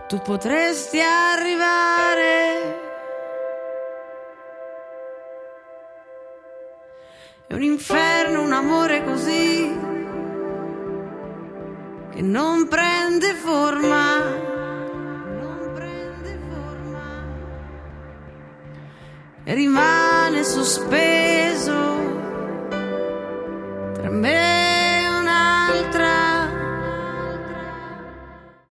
tu potresti arrivare. È un inferno, un amore così che non prende forma, non prende forma e rimane sospeso